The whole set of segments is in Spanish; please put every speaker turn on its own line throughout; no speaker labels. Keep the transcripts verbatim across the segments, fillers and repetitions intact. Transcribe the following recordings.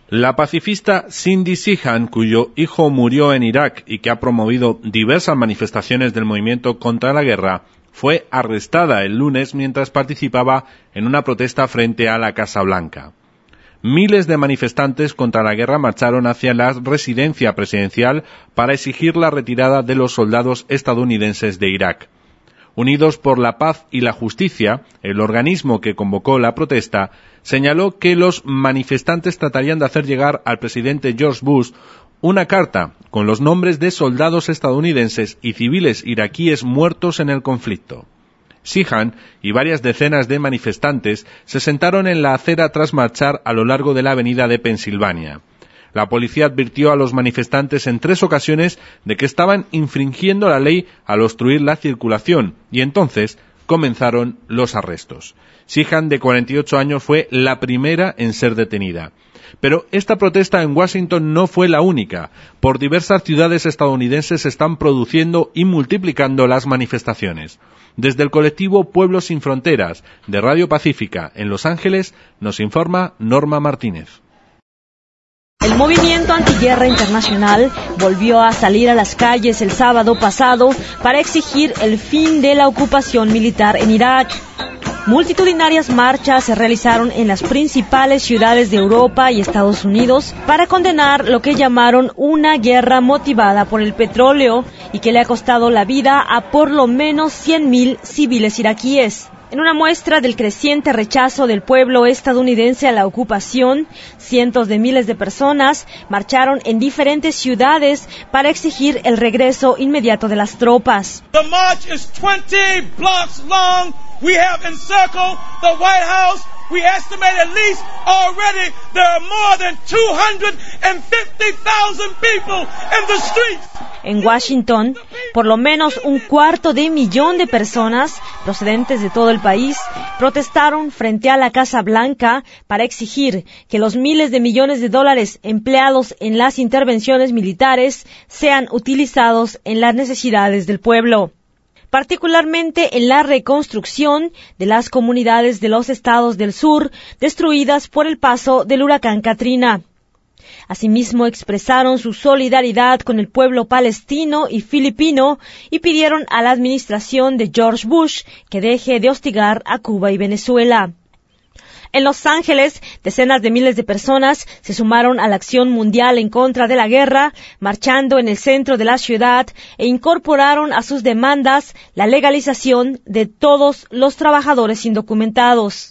La pacifista Cindy Sheehan, cuyo hijo murió en Irak y que ha promovido diversas manifestaciones del movimiento contra la guerra, fue arrestada el lunes mientras participaba en una protesta frente a la Casa Blanca. Miles de manifestantes contra la guerra marcharon hacia la residencia presidencial para exigir la retirada de los soldados estadounidenses de Irak. Unidos por la Paz y la Justicia, el organismo que convocó la protesta, señaló que los manifestantes tratarían de hacer llegar al presidente George Bush una carta con los nombres de soldados estadounidenses y civiles iraquíes muertos en el conflicto. Sheehan y varias decenas de manifestantes se sentaron en la acera tras marchar a lo largo de la avenida de Pensilvania. La policía advirtió a los manifestantes en tres ocasiones de que estaban infringiendo la ley al obstruir la circulación, y entonces comenzaron los arrestos. Sheehan, de cuarenta y ocho años, fue la primera en ser detenida. Pero esta protesta en Washington no fue la única. Por diversas ciudades estadounidenses se están produciendo y multiplicando las manifestaciones. Desde el colectivo Pueblos Sin Fronteras de Radio Pacífica en Los Ángeles nos informa Norma Martínez.
El movimiento antiguerra internacional volvió a salir a las calles el sábado pasado para exigir el fin de la ocupación militar en Irak. Multitudinarias marchas se realizaron en las principales ciudades de Europa y Estados Unidos para condenar lo que llamaron una guerra motivada por el petróleo y que le ha costado la vida a por lo menos cien mil civiles iraquíes. En una muestra del creciente rechazo del pueblo estadounidense a la ocupación, cientos de miles de personas marcharon en diferentes ciudades para exigir el regreso inmediato de las tropas.
The march is twenty blocks long. We have encircled the White House. We estimate at least already there are more than two hundred fifty thousand people in the streets.
En Washington, por lo menos un cuarto de millón de personas procedentes de todo el país protestaron frente a la Casa Blanca para exigir que los miles de millones de dólares empleados en las intervenciones militares sean utilizados en las necesidades del pueblo, particularmente en la reconstrucción de las comunidades de los estados del sur destruidas por el paso del huracán Katrina. Asimismo, expresaron su solidaridad con el pueblo palestino y filipino y pidieron a la administración de George Bush que deje de hostigar a Cuba y Venezuela. En Los Ángeles, decenas de miles de personas se sumaron a la acción mundial en contra de la guerra, marchando en el centro de la ciudad e incorporaron a sus demandas la legalización de todos los trabajadores indocumentados.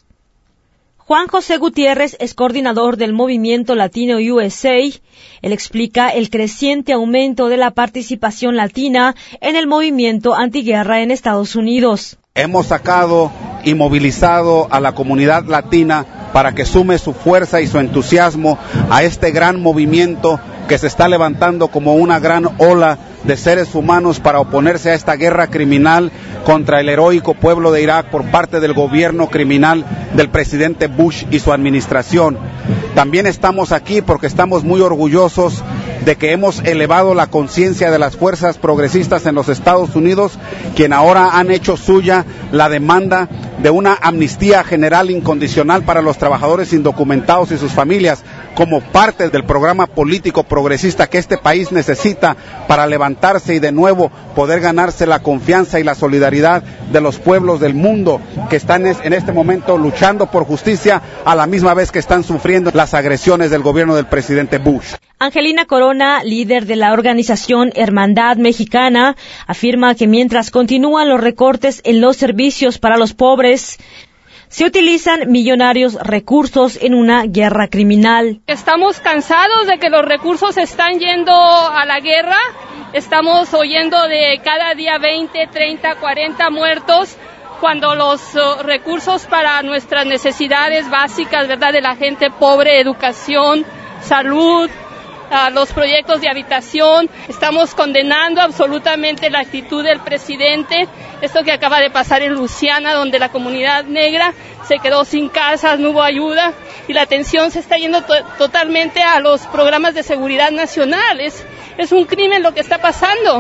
Juan José Gutiérrez es coordinador del Movimiento Latino U S A. Él explica el creciente aumento de la participación latina en el movimiento antiguerra en Estados Unidos.
Hemos sacado y movilizado a la comunidad latina para que sume su fuerza y su entusiasmo a este gran movimiento que se está levantando como una gran ola de seres humanos para oponerse a esta guerra criminal contra el heroico pueblo de Irak por parte del gobierno criminal del presidente Bush y su administración. También estamos aquí porque estamos muy orgullosos de que hemos elevado la conciencia de las fuerzas progresistas en los Estados Unidos, quien ahora han hecho suya la demanda de una amnistía general incondicional para los trabajadores indocumentados y sus familias, como parte del programa político progresista que este país necesita para levantarse y de nuevo poder ganarse la confianza y la solidaridad de los pueblos del mundo que están en este momento luchando por justicia a la misma vez que están sufriendo las agresiones del gobierno del presidente Bush.
Angelina Corona, líder de la organización Hermandad Mexicana, afirma que mientras continúan los recortes en los servicios para los pobres, se utilizan millonarios recursos en una guerra criminal.
Estamos cansados de que los recursos están yendo a la guerra. Estamos oyendo de cada día veinte, treinta, cuarenta muertos, cuando los uh, recursos para nuestras necesidades básicas, ¿verdad?, de la gente pobre, educación, salud, a los proyectos de habitación. Estamos condenando absolutamente la actitud del presidente, esto que acaba de pasar en Luisiana, donde la comunidad negra se quedó sin casas, no hubo ayuda, y la atención se está yendo to- totalmente a los programas de seguridad nacional. Es, es un crimen lo que está pasando.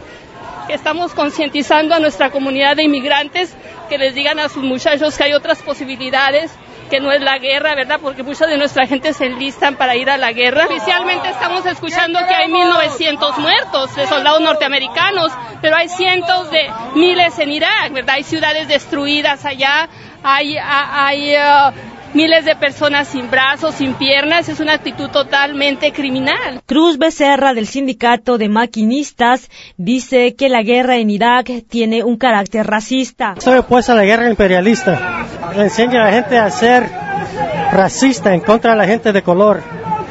Estamos concientizando a nuestra comunidad de inmigrantes que les digan a sus muchachos que hay otras posibilidades, que no es la guerra, ¿verdad? Porque mucha de nuestra gente se enlistan para ir a la guerra. Oficialmente estamos escuchando que hay mil novecientos muertos de soldados norteamericanos, pero hay cientos de miles en Irak, ¿verdad? Hay ciudades destruidas allá, hay, hay uh, miles de personas sin brazos, sin piernas. Es una actitud totalmente criminal.
Cruz Becerra, del Sindicato de Maquinistas, dice que la guerra en Irak tiene un carácter racista.
Estoy opuesto a la guerra imperialista. Le enseña a la gente a ser racista en contra de la gente de color.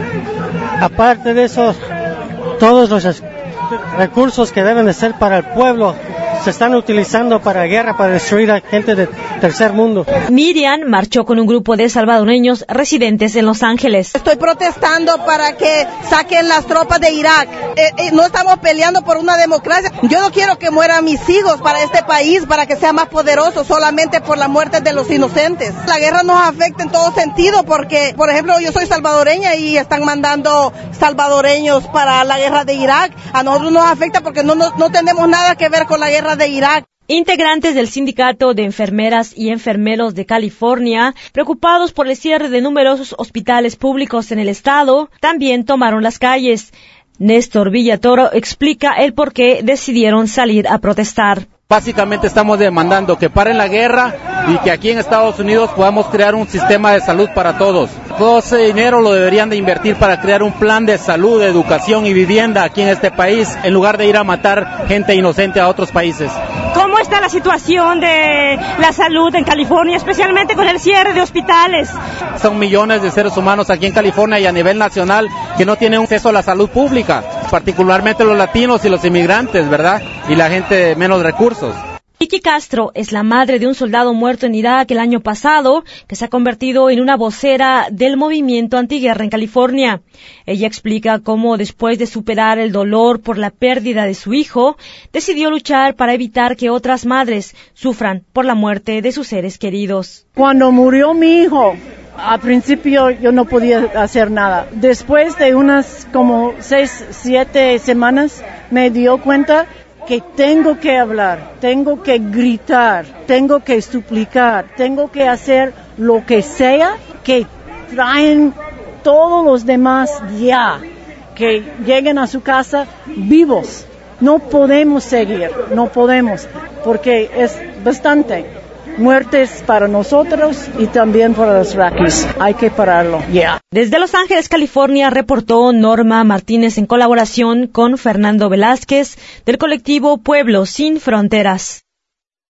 Aparte de eso, todos los recursos que deben de ser para el pueblo se están utilizando para guerra, para destruir a gente del tercer mundo.
Miriam marchó con un grupo de salvadoreños residentes en Los Ángeles.
Estoy protestando para que saquen las tropas de Irak. Eh, eh, no estamos peleando por una democracia. Yo no quiero que mueran mis hijos para este país, para que sea más poderoso, solamente por la muerte de los inocentes. La guerra nos afecta en todo sentido porque, por ejemplo, yo soy salvadoreña y están mandando salvadoreños para la guerra de Irak. A nosotros nos afecta porque no, no, no tenemos nada que ver con la guerra de Irak.
Integrantes del Sindicato de Enfermeras y Enfermeros de California, preocupados por el cierre de numerosos hospitales públicos en el estado, también tomaron las calles. Néstor Villatoro explica el por qué decidieron salir a protestar.
Básicamente estamos demandando que paren la guerra y que aquí en Estados Unidos podamos crear un sistema de salud para todos. Todo ese dinero lo deberían de invertir para crear un plan de salud, de educación y vivienda aquí en este país, en lugar de ir a matar gente inocente a otros países.
¿Cómo está la situación de la salud en California, especialmente con el cierre de hospitales?
Son millones de seres humanos aquí en California y a nivel nacional que no tienen acceso a la salud pública, particularmente los latinos y los inmigrantes, ¿verdad? Y la gente de menos recursos.
Vicky Castro es la madre de un soldado muerto en Irak el año pasado, que se ha convertido en una vocera del movimiento antiguerra en California. Ella explica cómo, después de superar el dolor por la pérdida de su hijo, decidió luchar para evitar que otras madres sufran por la muerte de sus seres queridos.
Cuando murió mi hijo, al principio yo no podía hacer nada. Después de unas como seis, siete semanas, me dio cuenta que tengo que hablar, tengo que gritar, tengo que suplicar, tengo que hacer lo que sea que traen todos los demás ya, que lleguen a su casa vivos. No podemos seguir, no podemos, porque es bastante. Muertes para nosotros y también para los iraquíes. Hay que pararlo, ya. Yeah.
Desde Los Ángeles, California, reportó Norma Martínez en colaboración con Fernando Velázquez del colectivo Pueblos Sin Fronteras.